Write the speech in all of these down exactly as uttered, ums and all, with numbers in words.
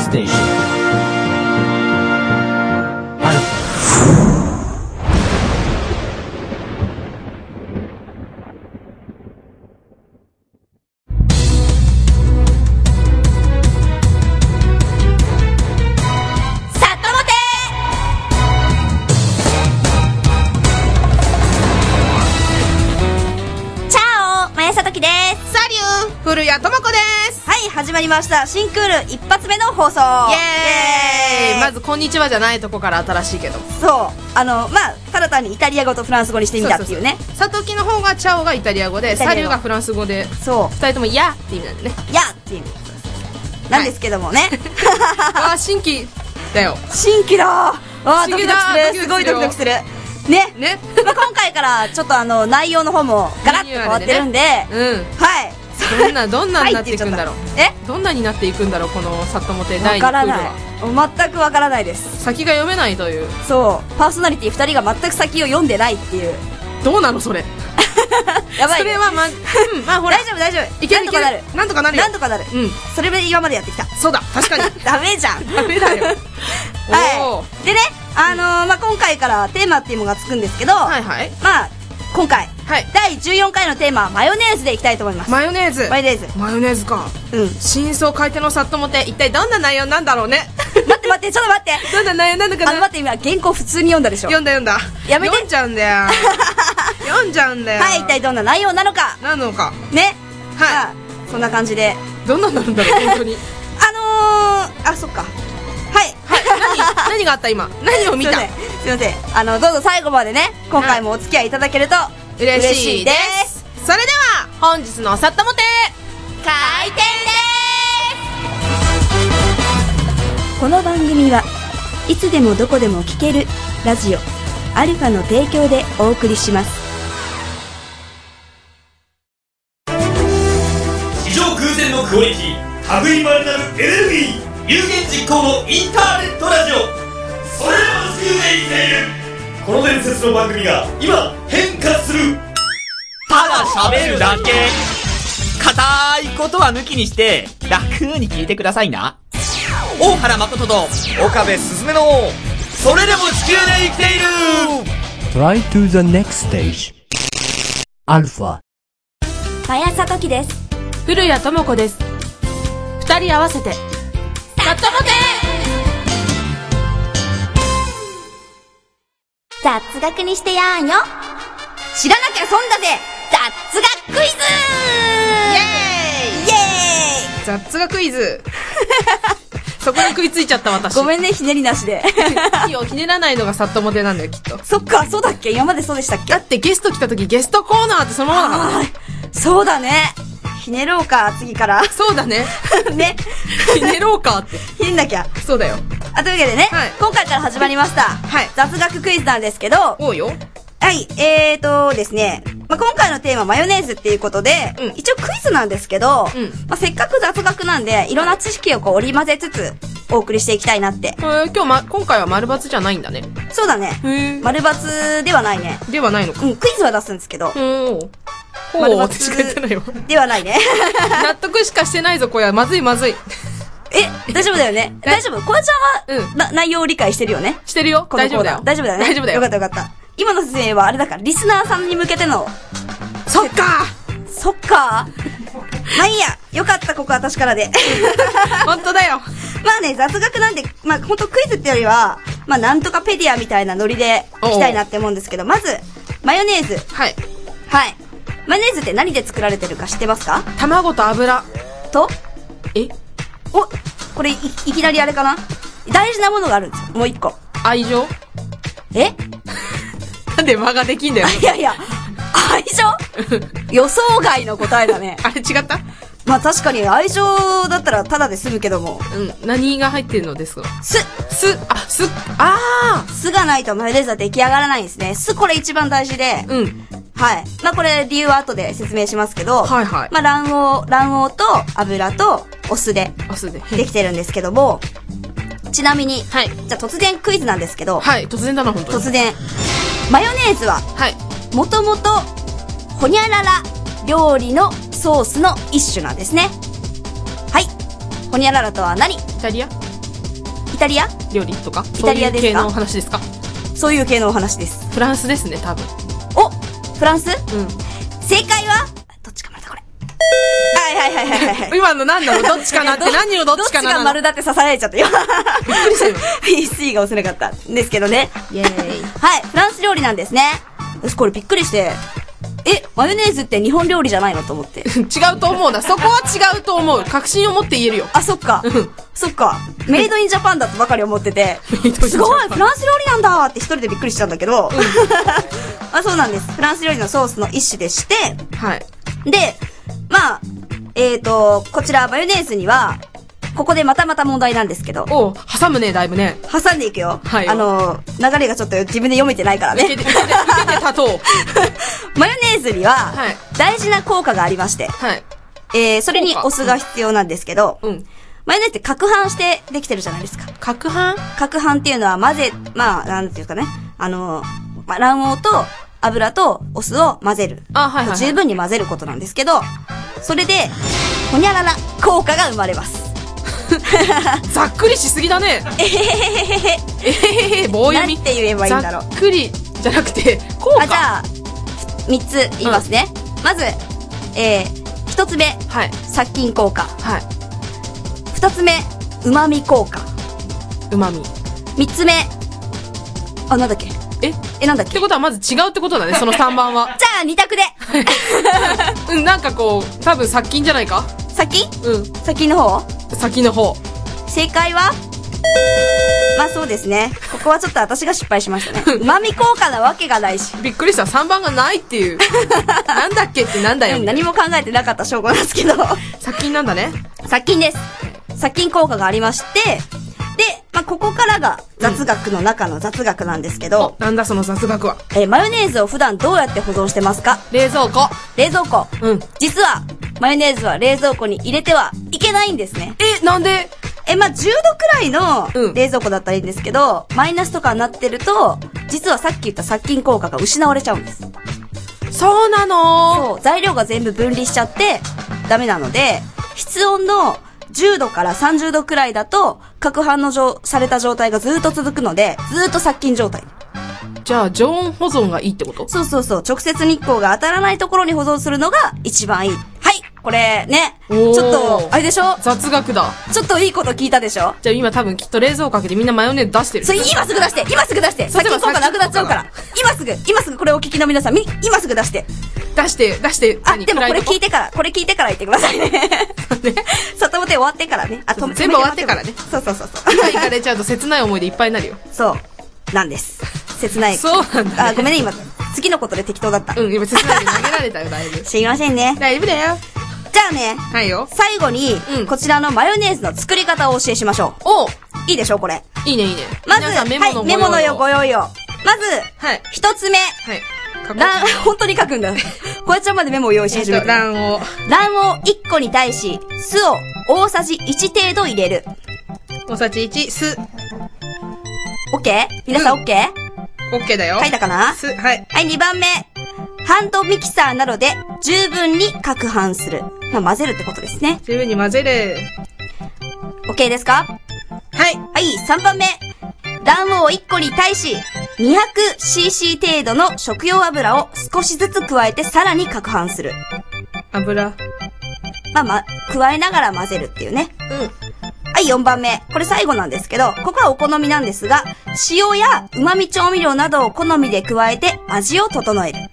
station. Alpha. 古谷智子です。 はい、始まりました。新クール一発目の放送。 イエーイ。まずこんにちはじゃないとこから新しいけど、 そう、あのまあただ単にイタリア語とフランス語にしてみたっていうね。 さときの方がチャオがイタリア語で、サリューがフランス語で、そうふたりともヤって意味なんでね。 ヤって意味なんですけどもね、 はい、あ、新規だよ。 新規だ。あ、ドキドキする。すごいドキドキするね。 ねまあ、今回からちょっとあの内容の方もガラッと変わってるんで、ね、うん、はい、 どんなどんなになっていくんだろう。え、どんなになっていくんだろう、このさともてだいにクールは。 全くわからないです。 先が読めないという。 そう、パーソナリティふたりが全く先を読んでないっていう。 どうなのそれ。やばい、ね、それはま、うん、まあほら大丈夫大丈夫、 いけるいける、なんとかなるよ、 なんとかなる、うん、それで今までやってきた。 そうだ、確かにダメじゃん、 ダメだよ。 はい、でね、あのー、まあ今回からテーマっていうのがつくんですけど、はいはい、まあ今回、はい、だいじゅうよんかいのテーマはマヨネーズでいきたいと思います。 マヨネーズ、 マヨネーズマヨネーズか。うん、真相変えてのさっともて、一体どんな内容なんだろうね。 待って待って、ちょっと待って、 どんな内容なんだかな。 あの待って、今原稿普通に読んだでしょ。 読んだ読んだ、 やめて、 読んじゃうんだよ。読んじゃうんだよ。 はい、一体どんな内容なのか、 なのかね。はい、まあ、そんな感じでどんなんなるんだろう本当に。 あのー、あ、そっか、はいはい、 何何があった今、何を見た。すいません、あのどうぞ最後までね、今回もお付き合いいただけると嬉しいです。 それでは本日のさっともて開店です。 この番組はいつでもどこでも聴けるラジオアルファの提供でお送りします。 史上空前のクオリティ、類いまれなるエネルギー、有言実行のインターネットラジオ、それらの地球で生きている。この伝説の番組が今変化する。 ただ喋るだけ、硬いことは抜きにして楽に聞いてくださいな。大原誠と岡部すずめのそれでも地球で生きている。 Try to the next stage. アルファ。 早さときです。 古谷智子です。二人合わせてさっともて。 雑学にしてやんよ。知らなきゃ損だぜ。雑学クイズ。 イエーイイエーイ。雑学クイズ。そこに食いついちゃった私。 ごめんね、ひねりなしで。 いいよ、ひねらないのがさっともてなんだよきっと。 そっか、そうだっけ、今までそうでしたっけ。 だってゲスト来た時ゲストコーナーってそのままだからね。 そうだね、ひねろうか、次から。 そうだね。 ね。 ひねろうかって。 ひねんなきゃ。 そうだよ。 あ、というわけでね、はい、今回から始まりました。はい。雑学クイズなんですけど。 おうよ。 はい、えーとですね、まあ、今回のテーママヨネーズっていうことで、うん、一応クイズなんですけど、うん、まあ、せっかく雑学なんで、いろんな知識をこう織り交ぜつつ、お送りしていきたいなって。 えー、今日ま、今回は丸抜じゃないんだね。 そうだね。丸抜ではないね。 ではないのか。 うん、クイズは出すんですけど。 ほう。丸抜ではないね。 納得しかしてないぞ、これは。まずいまずい。 え、大丈夫だよね。大丈夫。こやちゃんは、うん、な、内容を理解してるよね。 してるよ。大丈夫だよ。 大丈夫だよね。 大丈夫だよ。 よかったよかった。今の説明はあれだから、リスナーさんに向けての。 そっかそっかまあいいや。よかった、ここ私からで。 本当だよ。 まあね、雑学なんで、まあ本当クイズってよりは、まあなんとかペディアみたいなノリでいきたいなって思うんですけど、まず、マヨネーズ。はい。はい。マヨネーズって何で作られてるか知ってますか？ 卵と油。 と？ え？ お、これい、いきなりあれかな？大事なものがあるんですよ。もう一個。 愛情？ え？ なんで間ができんだよ。 いやいや、愛情？予想外の答えだね。 あれ違った？ まあ確かに愛情だったらタダで済むけども。 うん。何が入ってるのですか？ 酢。 酢。あ、酢。あー。 酢がないとマヨネーズは出来上がらないんですね。酢これ一番大事で。うん。はい。まあこれ理由は後で説明しますけど。はいはい。まあ卵黄、卵黄と油とお酢で。お酢で。できてるんですけども。ちなみに。はい。じゃあ突然クイズなんですけど。 はい。突然だな、本当に。 突然。マヨネーズは。はい。もともと、ほにゃらら料理のソースの一種なんですね。はい。ほにゃららとは何？イタリア？ イタリア料理とかイタリアですか？ そういう系の話ですか？ そういう系のお話です。 フランスですね、多分。 おフランス？ うん。 正解はどっちか丸だ、これ。はいはいはいはいはい。 今の何なの？どっちかなって何をどっちかなの？ どっちが丸だって刺されちゃったよ。 びっくりしたよ。 ピーシー が押せなかったんですけどね。 イェーイ。 はい、フランス料理なんですね。私これびっくりして、え、マヨネーズって日本料理じゃないのと思って。 違うと思うな。そこは違うと思う。確信を持って言えるよ。 あ、そっか。そっか。メイドインジャパンだとばかり思ってて、すごいフランス料理なんだって一人でびっくりしたんだけど、うん、あ、そうなんです。フランス料理のソースの一種でして、 はい。 で、まあ、えーと、こちらマヨネーズには、ここでまたまた問題なんですけど。 おう、挟むね、だいぶね。 挟んでいくよ。 はい。 あの、流れがちょっと自分で読めてないからね。 いけて、いけて、いけて立とう。 マヨネーズには、大事な効果がありまして。 はい。 えー、それにお酢が必要なんですけど、うん。マヨネーズって攪拌してできてるじゃないですか。 攪拌？ 攪拌っていうのは混ぜ、まあ、なんていうかね、あの、まあ、卵黄と油とお酢を混ぜる。 あ、はいはい、はい。 十分に混ぜることなんですけど、それで、ほにゃらら効果が生まれます。 ざっくりしすぎだね。えへへへへへ。えへへへ、棒読み。 なんて言えばいいんだろう。 ざっくりじゃなくて、効果。 あ、じゃあ、三つ言いますね。うん、まず、えー、一つ目。はい。殺菌効果。はい。二つ目、旨味効果。旨味。三つ目、あ、なんだっけ？ ええ、なんだっけ？ ってことはまず違うってことだね、その三番は。 じゃあ、二択で。 うん、なんかこう、多分殺菌じゃないか？ 殺菌？ うん。 殺菌の方？ 先の方。 正解はまあそうですね。ここはちょっと私が失敗しましたね。旨味効果なわけがないし。 びっくりした。さんばんがないっていう。なんだっけってなんだよ。 何も考えてなかった証拠なんですけど。 殺菌なんだね。 殺菌です。殺菌効果がありまして、で、まあここからが雑学の中の雑学なんですけど。 うん、なんだその雑学は。 えー、マヨネーズを普段どうやって保存してますか？ 冷蔵庫。 冷蔵庫。 うん。 実は、マヨネーズは冷蔵庫に入れてはいけないんですね。 え、なんで？ え、まあ、じゅうどくらいの冷蔵庫だったらいいんですけど、うん、マイナスとかになってると、実はさっき言った殺菌効果が失われちゃうんです。 そうなの？ そう、材料が全部分離しちゃって、ダメなので、室温のじゅうどからさんじゅうどくらいだと、攪拌の状、された状態がずっと続くので、ずっと殺菌状態。 じゃあ、常温保存がいいってこと？ そうそうそう。直接日光が当たらないところに保存するのが一番いい。はい。これ、ね。ちょっと、あれでしょ？ 雑学だ。 ちょっといいこと聞いたでしょ？ じゃあ今多分きっと冷蔵庫開けてみんなマヨネーズ出してる。 それ今すぐ出して今すぐ出して殺菌効果なくなっちゃうから。今すぐ今すぐこれお聞きの皆さん、み、今すぐ出して。 出して、出して。 あ、でもこれ聞いてから、これ聞いてから言ってくださいね。ね。外表終わってからね。 あ、全部終わってからね。 そうそうそうそう。 今行かれちゃうと切ない思いでいっぱいになるよ。 そう。なんです。切ない。 そうなんだ、ね。 あ、ごめんね、今、次のことで適当だった。 うん、今切ないで投げられたよ、だいぶ。 すいませんね。 大丈夫だよ。 じゃあね。 はいよ。 最後に、うん、こちらのマヨネーズの作り方をお教えしましょう。 おう。 いいでしょ、これ。 いいね、いいね。 まず、メモの、はい、メモのよ、ご用意を。まず、はい。一つ目。はい。卵、本当に書くんだ。こやちゃんまでメモを用意し始めた。 卵黄。 卵黄いっこに対し、酢を大さじいち程度入れる。 大さじいち、酢。 オッケー？皆さんオッケー？ オッケーだよ。 書いたかな？ 酢、はい。 はい、にばんめ。ハンドミキサーなどで十分に攪拌する。まあ、混ぜるってことですね。 十分に混ぜる。 オッケーですか？ はい。 はい、さんばんめ。卵黄いっこに対し、にひゃくシーシー 程度の食用油を少しずつ加えてさらに攪拌する。 油。 まあまあ、加えながら混ぜるっていうね。うん。はい、よんばんめ。これ最後なんですけど、ここはお好みなんですが、塩や旨味調味料などを好みで加えて味を整える。はい、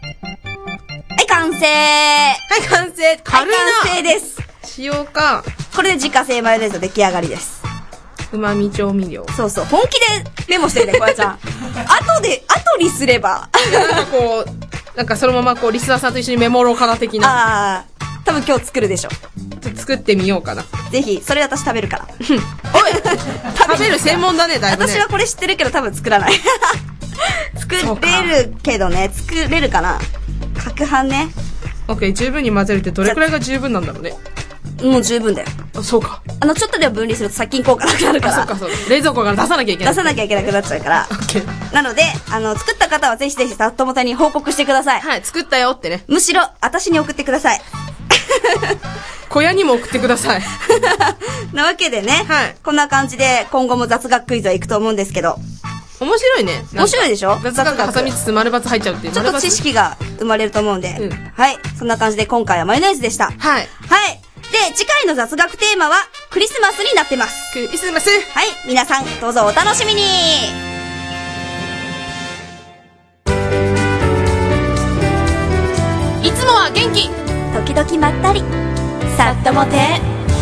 完成。 はい、完成。軽いな。 はい、完成です。 塩か。 これで自家製マヨネーズの出来上がりです。 旨味調味料。 そうそう。本気でメモしてるね、こやちゃん。後で、後にすれば。 なんかこう、なんかそのままこう、リスナーさんと一緒にメモろうかな的な。 ああ。多分今日作るでしょ。 ちょっと作ってみようかな。 ぜひ、それ私食べるから。おい食べる専門だね、だいぶね。 私はこれ知ってるけど多分作らない。作れるけどね、作れるかな。攪拌ね。 オッケー、十分に混ぜるってどれくらいが十分なんだろうね。 もう十分だよ。 あ、そうか。 あの、ちょっとでも分離すると殺菌効果なくなるから。 あ、そうか、そうか。冷蔵庫から出さなきゃいけない。 出さなきゃいけなくなっちゃうから。 オッケー。 なので、あの、作った方はぜひぜひさっともたに報告してください。 はい、作ったよってね。 むしろ、私に送ってください。 小屋にも送ってください。 なわけでね、 はい。 こんな感じで今後も雑学クイズは行くと思うんですけど。 面白いね。 面白いでしょ？ 雑学挟みつつ丸×入っちゃうっていう。 ちょっと知識が生まれると思うんで。うん、はい。そんな感じで今回はマヨネーズでした。はい。はい。で、次回の雑学テーマはクリスマスになってます。 クリスマス。 はい。皆さんどうぞお楽しみに。 いつもは元気。 時々まったり。さっともて。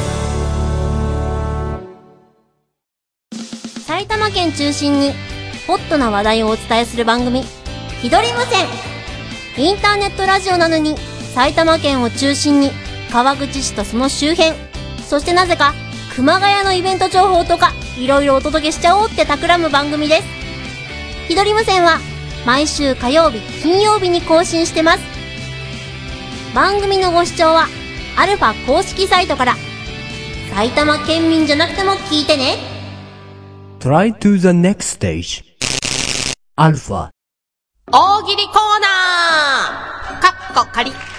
埼玉県中心にホットな話題をお伝えする番組ひどり無線。インターネットラジオなのに埼玉県を中心に川口市とその周辺、そしてなぜか熊谷のイベント情報とかいろいろお届けしちゃおうって企む番組です。ひどり無線は毎週火曜日金曜日に更新してます。番組のご視聴はアルファ公式サイトから。埼玉県民じゃなくても聞いてね。 Try to the next stage. アルファ大喜利コーナーかっこ仮かっ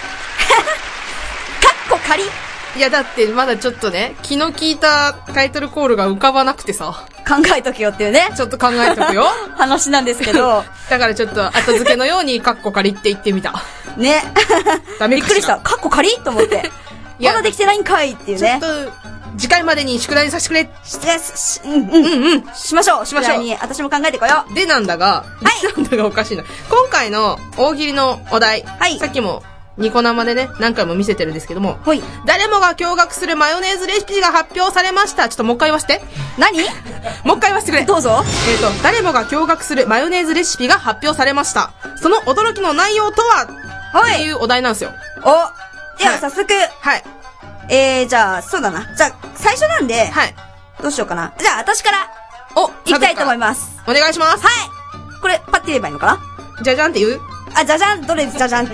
こ仮。 いやだってまだちょっとね、気の利いたタイトルコールが浮かばなくてさ。 考えとけよっていうね。 ちょっと考えとくよ。 話なんですけど。 だからちょっと後付けのようにカッコ仮って言ってみた。 ね。 ダメかしら。 びっくりした。カッコ仮と思って。まだできてないんかいっていうね。 ちょっと、次回までに宿題させてくれ。 し、し、うんうんうんうん。しましょう。しましょう。に私も考えてこよう。でなんだが、はい。なんだがおかしいな。今回の大喜利のお題。はい。さっきも、ニコ生でね、何回も見せてるんですけども。はい。誰もが驚愕するマヨネーズレシピが発表されました。ちょっともう一回言わせて。何？もう一回言わせてくれ。 どうぞ。 えっと、誰もが驚愕するマヨネーズレシピが発表されました。その驚きの内容とはっていうお題なんですよ。 お、では早速。はい。えー、じゃあ、そうだな。じゃあ、最初なんで。はい。どうしようかな。じゃあ、私から。お、行きたいと思います。 お願いします。 はい。これ、パッて言えばいいのかな？ じゃじゃんって言う？ あ、じゃじゃん、どれじゃじゃんって。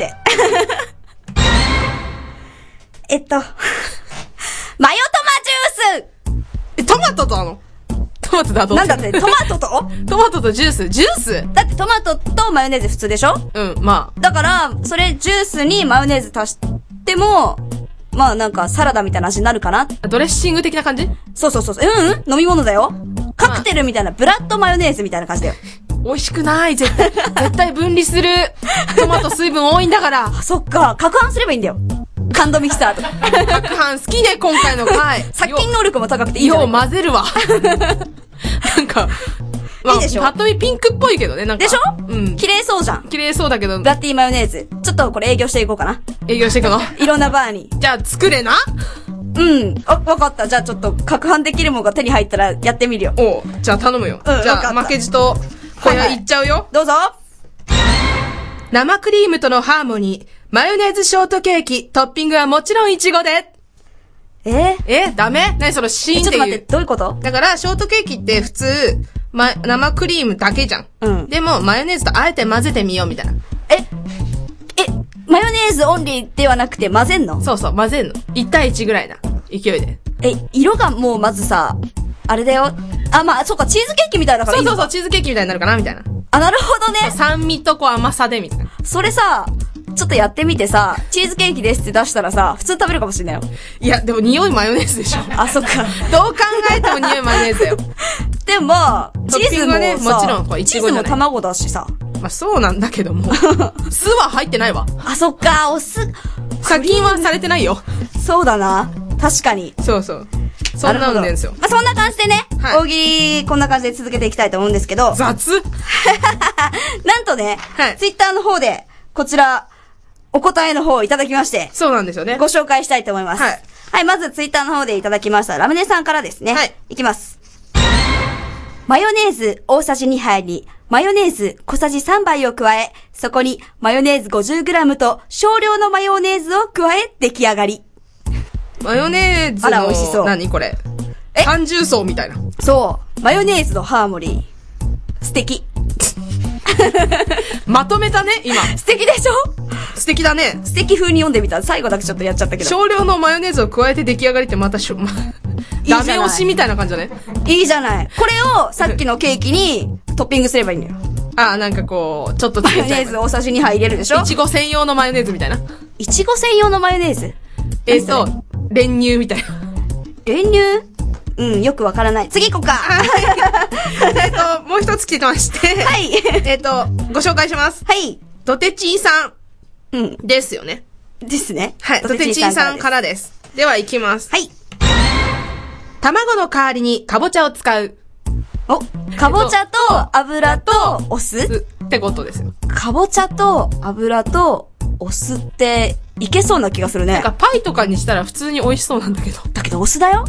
えっと、マヨトマジュース。 え、トマトとあのトマトだどうなんだって、トマトとトマトとジュースジュースだってトマトとマヨネーズ普通でしょ？ うん、まあ。 だから、それジュースにマヨネーズ足しても、まあなんかサラダみたいな味になるかな。 ドレッシング的な感じ？ そうそうそう。うんうん、飲み物だよ。カクテルみたいな、ブラッドマヨネーズみたいな感じだよ。 美味しくない、絶対。絶対分離する。トマト水分多いんだから。 あ、そっか。攪拌すればいいんだよ。ハンドミキサーとか。 攪拌好きね、今回の回。 殺菌能力も高くていいよ。 よう混ぜるわ。なんか、まあ、いいでしょ？パッと見ピンクっぽいけどね、なんか。 でしょ？ うん。 綺麗そうじゃん。 綺麗そうだけど。 ブラッディマヨネーズ。ちょっとこれ営業していこうかな。 営業していくの？ いろんなバーに。 じゃあ作れな？ うん。あ、わかった。じゃあちょっと、攪拌できるものが手に入ったらやってみるよ。 おう。じゃあ頼むよ。うん。じゃあ負けじと、小屋行っちゃうよ。はいはい、 どうぞ。 生クリームとのハーモニー、マヨネーズショートケーキ、トッピングはもちろんイチゴで。 ええダメ？何そのシーンっていう。 ちょっと待って、どういうこと？ だから、ショートケーキって普通、ま、生クリームだけじゃん。うん。でも、マヨネーズとあえて混ぜてみようみたいな。 ええ、マヨネーズオンリーではなくて混ぜんの？ そうそう、混ぜんの。いち対いちぐらいな勢いで。 え、色がもうまずさ、あれだよ。あ、まあ、そうか、チーズケーキみたいだからいいのか。 そうそうそう、チーズケーキみたいになるかなみたいな。 あ、なるほどね。 酸味とこう甘さでみたいな。 それさ、ちょっとやってみてさ、チーズケーキですって出したらさ、普通食べるかもしれないよ。 いや、でも匂いマヨネーズでしょ。 あ、そっか。 どう考えても匂いマヨネーズだよ。 でも、チーズもさ、 ね、もちろんこうイチゴじゃない。 チーズも卵だしさ。 まあそうなんだけども。酢は入ってないわ。 あ、そっか、お酢。 殺菌はされてないよ。 そうだな。確かに。 そうそう。そんなんでんですよ。 まあ、そんな感じでね、はい、大喜利、こんな感じで続けていきたいと思うんですけど。 雑なんとね、はい、ツイッターの方で、こちら、お答えの方をいただきまして。 そうなんですよね。 ご紹介したいと思います。はい。はい、まずツイッターの方でいただきましたラムネさんからですね。はい。いきます。マヨネーズ大さじにはいに、マヨネーズ小さじさんばいを加え、そこにマヨネーズ ごじゅうグラム と少量のマヨネーズを加え出来上がり。 マヨネーズの、あら、美味しそう。何これ。え三重奏みたいな。 そう。マヨネーズのハーモニー。素敵。 まとめたね、今。 素敵でしょ？ 素敵だね。 素敵風に読んでみた。最後だけちょっとやっちゃったけど。 少量のマヨネーズを加えて出来上がりってまたしょ、ま、ダメ押しみたいな感じだね。 いいじゃない。これをさっきのケーキにトッピングすればいいんだよ。 ああ、なんかこう、ちょっとマヨネーズ大さじにはい入れるでしょ？ いちご専用のマヨネーズみたいな。 いちご専用のマヨネーズ？ えっと、 練乳みたいな。 練乳うん、よくわからない。次行こうか。 えっと、もう一つ来てまして。はい。えっと、ご紹介します。はい。ドテチンさん。うん。ですよね。 ですね。 はい。ドテチンさんからです。では行きます。はい。卵の代わりにかぼちゃを使う。 お、かぼちゃと油とお酢ってことですよ。 かぼちゃと油とお酢っていけそうな気がするね。 なんかパイとかにしたら普通に美味しそうなんだけど。 だけどお酢だよ。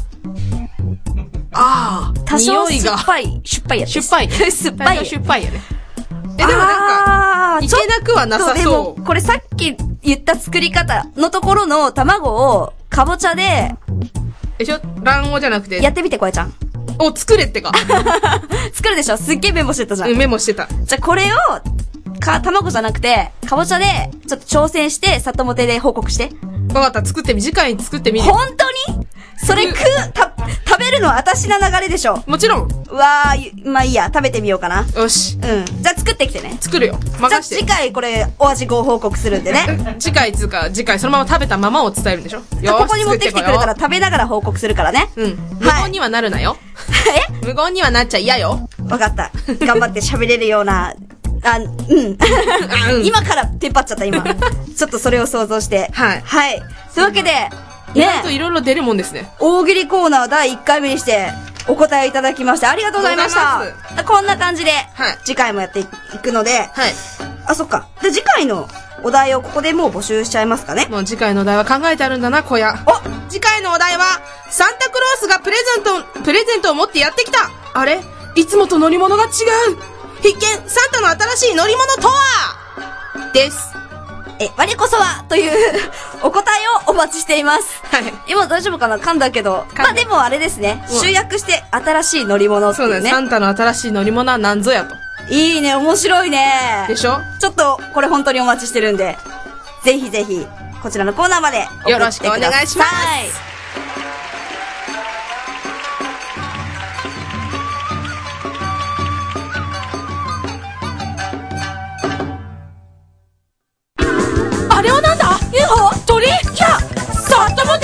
ああ、多少酸っぱい、酸っぱいやつ。 酸っぱい、ね。 酸っぱい。 酸っぱいやね。え、でもなんか、いけなくはなさそう。でも、 これさっき言った作り方のところの卵をかぼちゃで、 えしょ、卵黄じゃなくて。 やってみて、こえちゃん。 お、作れってか。 作るでしょ？すっげえメモしてたじゃん。 うん、メモしてた。 じゃあこれを、か、卵じゃなくて、かぼちゃで、ちょっと挑戦して、里もてで報告して。 わかった、作ってみ、次回作ってみる。 本当に？それ食う、た、食べるのは私の流れでしょ。 もちろん。 うわー、まあいいや、食べてみようかな。 よし。 うん。じゃあ作ってきてね。 作るよ。任して。 じゃあ次回これ、お味ご報告するんでね。 次回つうか、次回そのまま食べたままを伝えるんでしょ。よし。ここに持ってきてくれたら食べながら報告するからね。 うん。無言にはなるなよ。え無言にはなっちゃ嫌よ。 わかった。頑張って喋れるような、あ、うん。今からテンパっちゃった今。ちょっとそれを想像して。はい。はい。というわけで、 意外といろいろ出るもんですね。 大喜利コーナーだいいっかいめにしてお答えいただきましてありがとうございました。こんな感じで、はい、次回もやっていくので、はい、あ、そっか。で、次回のお題をここでもう募集しちゃいますかね。 もう次回のお題は考えてあるんだな、小屋。お、次回のお題は、サンタクロースがプレゼント、プレゼントを持ってやってきた。あれ？いつもと乗り物が違う。必見、サンタの新しい乗り物とはです。 え、我こそはというお答えをお待ちしています。はい。今大丈夫かな？噛んだけど。まあでもあれですね。集約して新しい乗り物っていうね。そうね。 サンタの新しい乗り物は何ぞやと。 いいね、面白いね。 でしょ？ ちょっとこれ本当にお待ちしてるんで、ぜひぜひこちらのコーナーまで送ってください。 よろしくお願いします。あれはなんだ？ ユーフォー？ 鳥？いや、サッともて？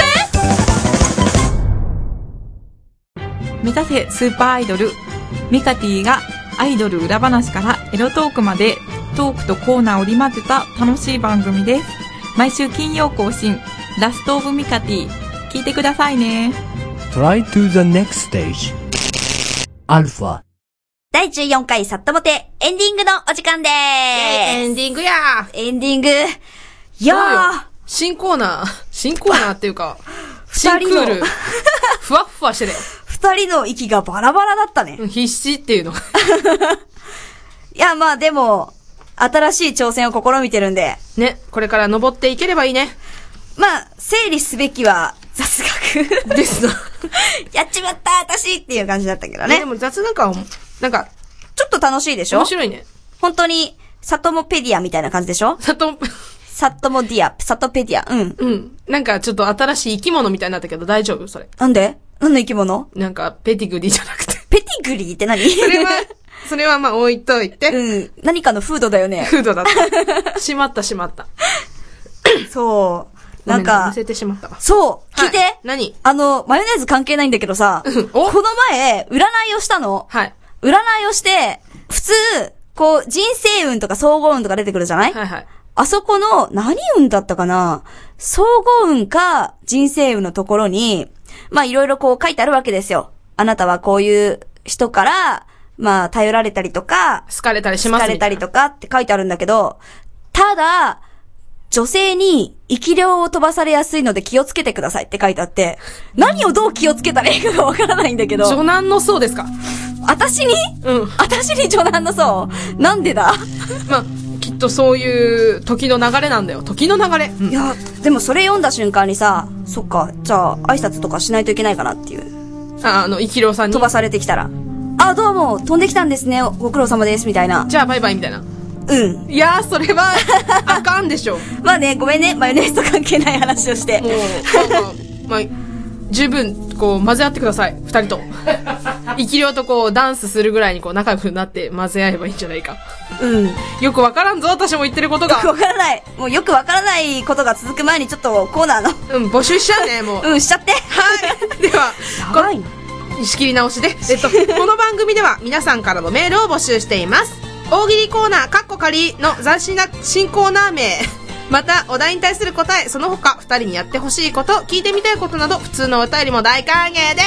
目指せスーパーアイドルミカティがアイドル裏話からエロトークまでトークとコーナーを織り交ぜた楽しい番組です。毎週金曜更新、ラストオブミカティ、聞いてくださいね。 Try to the next stage アルファだいじゅうよんかいサッともてエンディングのお時間でーす。 エンディングやー。 エンディング。いやー。 新コーナー、新コーナーっていうか、新クール。ふわっふわしてたよ。 二人の息がバラバラだったね。 必死っていうの。いや、まあでも、新しい挑戦を試みてるんで。 ね、これから登っていければいいね。 まあ、整理すべきは雑学。 ですな。 やっちまった私っていう感じだったけどね。 でも雑学は、なんか、 ちょっと楽しいでしょ？ 面白いね。 本当に、サトモペディアみたいな感じでしょ？ サト、 サトモディア、サトペディア、うん。 うん。なんかちょっと新しい生き物みたいになったけど大丈夫？それ。 なんで？何の生き物？ なんか、ペティグリーじゃなくて。 ペティグリーって何？ それは、それはまあ置いといて。 うん。何かのフードだよね。 フードだった。しまったしまった。 そう。なんか。 見せてしまったわ。 そう。聞いて。はい、 何？ あの、マヨネーズ関係ないんだけどさ、この前、占いをしたの。はい。占いをして、普通、こう、人生運とか総合運とか出てくるじゃない？はいはい。あそこの、何運だったかな？総合運か、人生運のところに、まあいろいろこう書いてあるわけですよ。あなたはこういう人から、まあ頼られたりとか、 好かれたりしますみたいな。 好かれたりとかって書いてあるんだけど、ただ、女性に生き量を飛ばされやすいので気をつけてくださいって書いてあって、何をどう気をつけたらいいかがわからないんだけど。 女難の層ですか？ 私に？うん。私に女難の層？なんでだ？ まあ、きっとそういう時の流れなんだよ。時の流れ。 うん、いや、でもそれ読んだ瞬間にさ、そっか、じゃあ挨拶とかしないといけないかなっていう。 あ、あの、生き量さんに。 飛ばされてきたら。あ、どうも、飛んできたんですね。ご苦労様です、みたいな。 じゃあバイバイみたいな。 うん。 いやー、それは、あかんでしょ。 まあね、ごめんね。マヨネーズと関係ない話をして。もう、 まあまあ、まあ、十分、こう、混ぜ合ってください。二人と。 生き量とこう、ダンスするぐらいにこう、仲良くなって混ぜ合えばいいんじゃないか。 うん。 よくわからんぞ、私も言ってることが。 よくわからない。もうよくわからないことが続く前にちょっとコーナーの。 うん、募集しちゃうね、もう。 うん、しちゃって。 はい。では、この、仕切り直しで。えっと、この番組では皆さんからのメールを募集しています。大喜利コーナー、カッコ仮の斬新な新コーナー名。また、お題に対する答え、その他、二人にやってほしいこと、聞いてみたいことなど、普通のお便りも大歓迎です。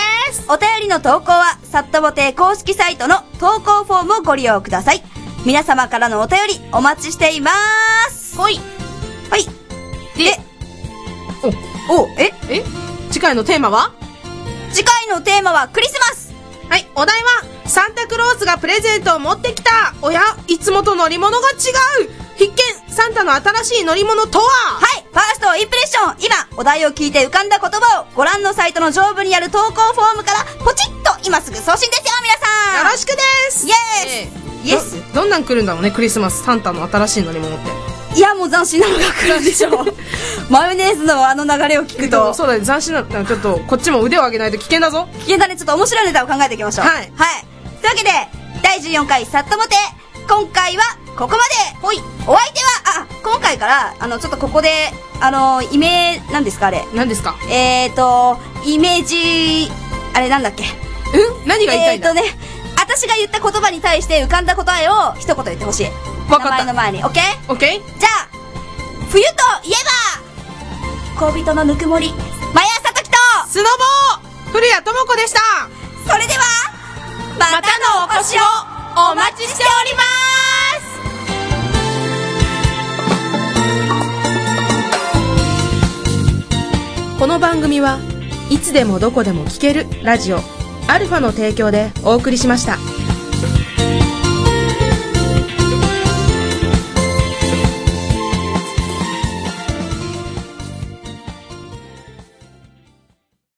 お便りの投稿は、サットボテ公式サイトの投稿フォームをご利用ください。皆様からのお便り、お待ちしていまーす。 ほい。 はい。で、 お、 お、ええ次回のテーマは？ 次回のテーマはクリスマス。 はい、お題は、サンタクロースがプレゼントを持ってきた。おや、いつもと乗り物が違う。必見、サンタの新しい乗り物とは？ はい、ファーストインプレッション。今、お題を聞いて浮かんだ言葉をご覧のサイトの上部にある投稿フォームからポチッと今すぐ送信ですよ、皆さん。 よろしくです。 イエース、イエス。 ど、どんなん来るんだろうね、クリスマス、サンタの新しい乗り物って。 いや、もう斬新なのが来るでしょ。マヨネーズのあの流れを聞くと。 そうだね、斬新な、ちょっと、こっちも腕を上げないと危険だぞ。 危険だね、ちょっと面白いネタを考えていきましょう。 はい。 はい。というわけで、だいじゅうよんかいサットモテ、今回はここまで。 ほい。 お相手は、あ、今回から、あの、ちょっとここで、あの、イメー、何ですかあれ。 何ですか？ えーと、イメージ、あれなんだっけ。 うん？何が言いたいんだ？ えーとね、私が言った言葉に対して浮かんだ答えを一言言ってほしい。 わかった。 名前の前に、オッケー？ オッケー？ じゃあ、冬といえば、恋人のぬくもり、マヤサトキと、 スノボー、古谷智子でした。 それでは、またのお越しをお待ちしております。 この番組はいつでもどこでも聴けるラジオアルファの提供でお送りしました。